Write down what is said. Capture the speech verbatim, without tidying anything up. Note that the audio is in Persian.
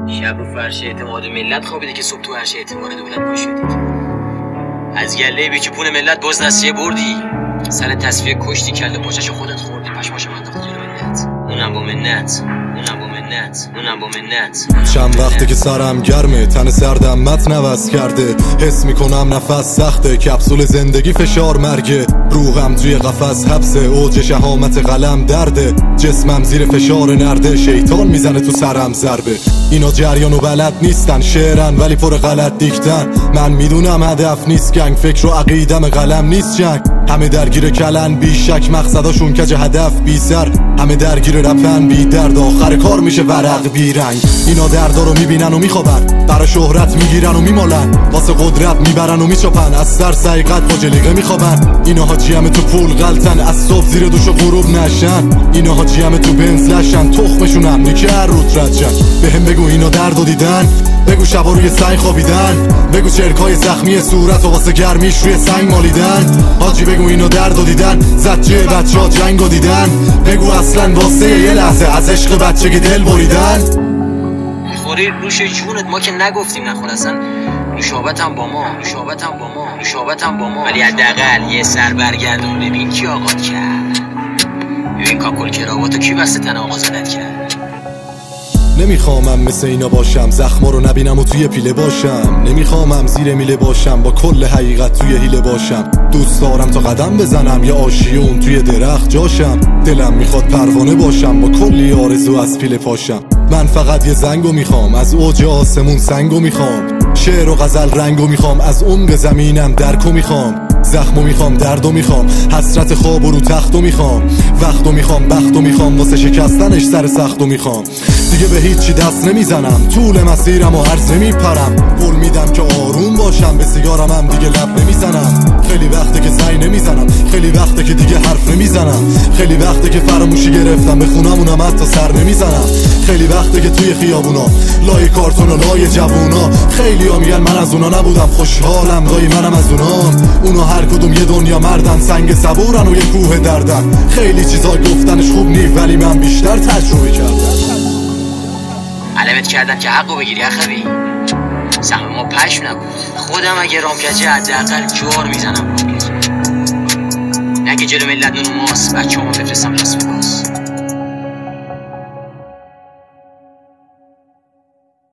شب رو فرش اعتماد ملت خوابیده که صبح تو عرش اعتماد دولت باشدید. از گله بیچپون ملت باز نسیه بردی، سر تصفیه کشتی، کله پاچش خودت خوردی، پشماشو انداختی جلو ملت. اونم با منت، اونم با منت، اونم با منت. چند وقته که سرم گرمه، تن سردم متن عوض کرده، حس میکنم نفس سخته، کپسول زندگی فشار مرگه، روحم توی قفس حبسه، اوج شهامت قلم درده، جسمم زیر فشار نرده، شیطان میزنه تو سرم ضربه. اینا جریان و بلد نیستن، شعرن ولی پر غلط دیختن. من میدونم هدف نیست گنگ، فکر و عقیدم قلم نیست جنگ. همه درگیر کلن بی شک، مقصداشون کج هدف بی سر، همه درگیر رپن بی درد، آخر کار میشه ورق بی رنگ. اینا دردا رو میبینن و میخوابن، برای شهرت میگیرن و میمالن، واسه قدرت میبرن و میچپن، از سر سیقت با جلیقه میخوابن. اینا حاجی همه تو پول غلطن، از صبح زیر دوش و غروب نشن. اینا حاجی همه تو بنز لشن، تخمشونم نیکه هر روز رجن. بهم بگو اینا دردو دیدن، بگو شبا روی سنگ خوابیدن، بگو چرکای زخمی صورت و واسه گرمیش روی سنگ مالیدن. حاجی بگو اینا دردو دیدن، زجه بچه ها جنگو دیدن، بگو اصلا واسه یه لحظه از عشق بچه که دل بریدن. میخوری روش جونت، ما که نگفتیم نخور، اصلا نوشابتم با ما، نوشابتم با ما، نوشابتم با ما. ولی حداقل یه سر برگردون ببین کی آغاز کرد، ببین کاکل کراواتو کی بسته تن آقا زدت کرد. نمیخوامم مثل اینا باشم، زخما رو نبینم و توی پیله باشم، نمیخوامم زیر میله باشم، با کل حقیقت توی حیله باشم. دوست دارم تا قدم بزنم یه آشیون توی درخت جاشم، دلم میخواد پروانه باشم با کلی آرزو از پیله پاشم. من فقط یه زنگو میخوام، از اوج آسمون سنگو میخوام، شعر و غزل رنگو میخوام، از عمق زمینم درکو میخوام، زخمو میخوام دردو میخوام، حسرت خواب و رو تختو میخوام، وقتو میخوام بختو میخوام، واسه شکستنش سر سختو میخوام. دیگه به هیچی دست نمیزنم، طول مسیرم و عرض نمیپرم، قول میدم که آروم باشم، به سیگارم هم دیگه لب نمیزنم. خیلی وقته که زنگ نمیزنم، خیلی وقته که دیگه حرف نمیزنم، خیلی وقته که فراموشی گرفتم، به خونمونم حتی سر نمیزنم. خیلی وقته که توی خیابونا لای کارتون و لای جوونا، خیلی ها میگن من از اونا نبودم، خوشحالم گاهی منم از اونام. اونا هر کدوم یه دنیا مردن، سنگ صبورن و یه کوه دردن، خیلی چیزا گفتنش خوب نی ولی من بیشتر تجربه کردم. علمت کردم که حقو بگیری اخوی، سهم ما پشم نبود، خودم اگه رامکجه حداقل جوار میزنم رامکجه، نه که جلو ملت نون و ماست بچه همو بفرستم لاس وگاس.